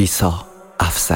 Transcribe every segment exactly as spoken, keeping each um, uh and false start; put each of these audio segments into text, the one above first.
عیسی افسری.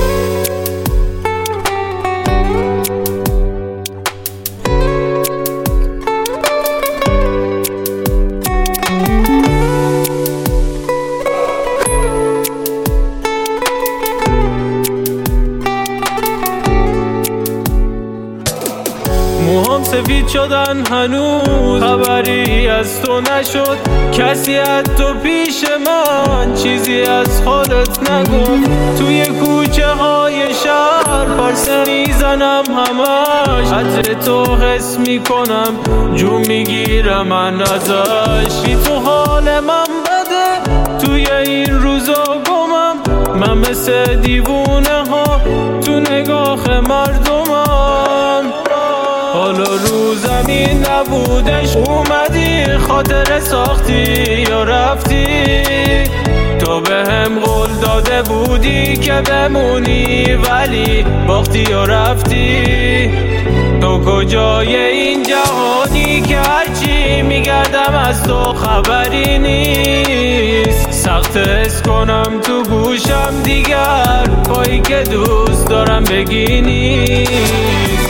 موهام سفید شدن هنوز خبری از تو نشد، کسی از تو پیش من چیزی از خودت نگفت. توی کوچه های شهر پرسه میزنم همش، عطر تو حس میکنم جو میگیرم من ازش. بی تو حال من بده توی این روزا گمم، من مثل دیوونه ها تو نگاه مردمم. حالا رو زمین نبودش اومدی، خاطر ساختی یا رفتی. تو به هم قول داده بودی که بمونی ولی باختی یا رفتی. تو کجای این جهانی که هرچی میگردم از تو خبری نیست. سخت حس کنم تو گوشم دیگر پایی که دوست دارم بگی نیست.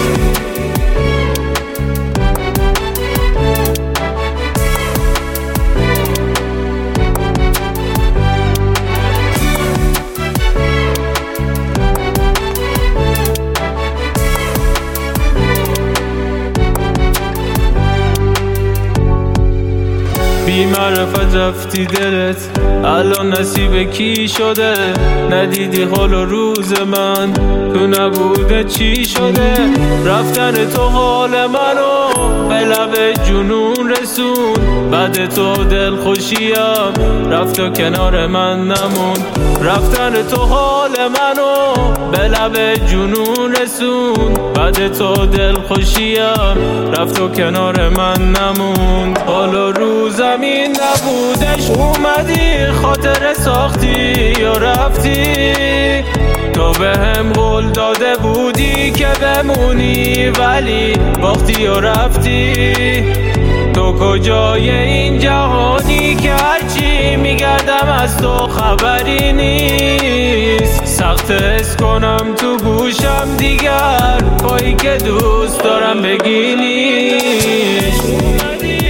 بی معرفت رفتی دلت، الان نصیب کی شده؟ ندیدی حال و روز من تو نبوده چی شده؟ رفتن تو حال منو به لب جنون رسون، بعد تو دل خوشیم رفت و کنار من نمون. رفتن تو حال منو به لب جنون رسون، بعد تو دل خوشیم رفت و کنار من نمون. حالا رو زمین نبودش اومدی، خاطر ساختی یا رفتی. تو به هم قول داده بودی که بمونی ولی باختی یا رفتی. تو کجای این جهانی که هرچی میگردم از تو خبری نیست. سخت حس کنم تو گوشم دیگر پایی که دوست دارم بگی نیست.